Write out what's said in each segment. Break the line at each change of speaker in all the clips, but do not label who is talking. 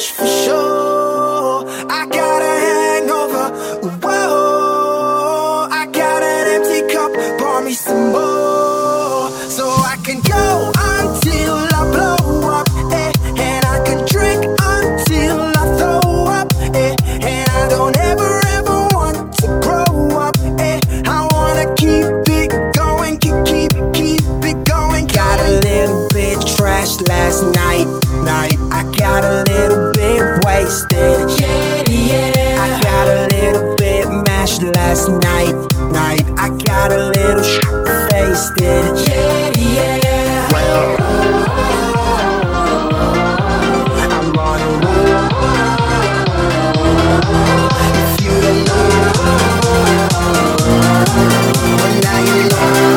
much for sure. I got a hangover. Whoa, I got an empty cup. Pour me some more, so I can go until I blow up, and I can drink until I throw up, and I don't ever want to grow up, I wanna keep it going, keep it going. Got a little bit trashed last night. I got a little bit wasted. I got a little bit mashed last night. I got a little wasted. Well, I'm on a roll. If you don't know, well, now you know.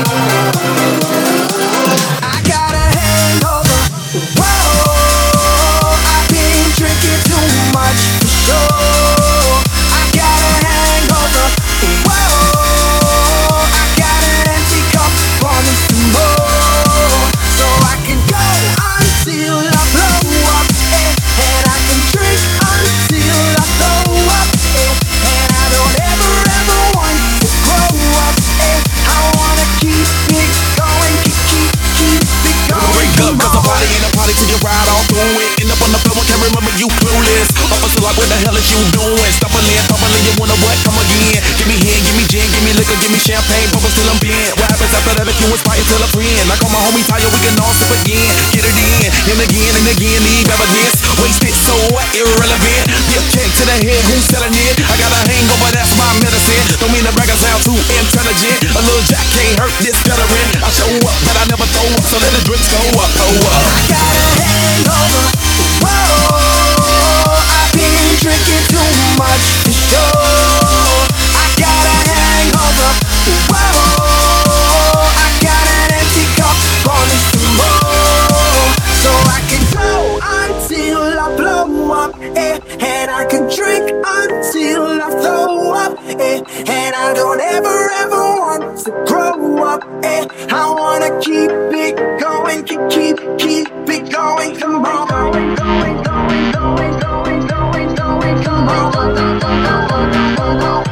I got a hangover. Whoa, I've been drinking too much for sure. I got a hangover. Whoa, I got an empty cup. Pour me some more, so I can go until I blow up, and I can drink until I throw up, and I don't ever want to grow up, I wanna keep it going, keep it going.
Wake up, cause a party ain't a party till you ride all through it. End up on the floor, can't remember you clueless. Officer like, what the hell is you doing? Stumbling, you wanna what? Come again. Give me hand, give me gin, give me liquor, give me champagne, bubbles till I'm bent. What happens after that if you inspire till a friend? Like all my homies tired, we can all sip again. Get it in, and again, leave evidence. Wasted, so what? Irrelevant. Give check to the head, who's selling it? I got a hangover, that's my medicine. Don't mean the brag, I sound too intelligent. A little jack can't hurt this veteran. I show up, but I never throw up, so let the drinks go up,
I got a hangover. Whoa, I've been drinking too much for sure. I got a hangover. Whoa, I got an empty cup. Pour me some more, so I can go until I blow up, and I can drink until I throw up, and I don't ever want to grow up, I wanna keep it going, keep it going. Come on, come on.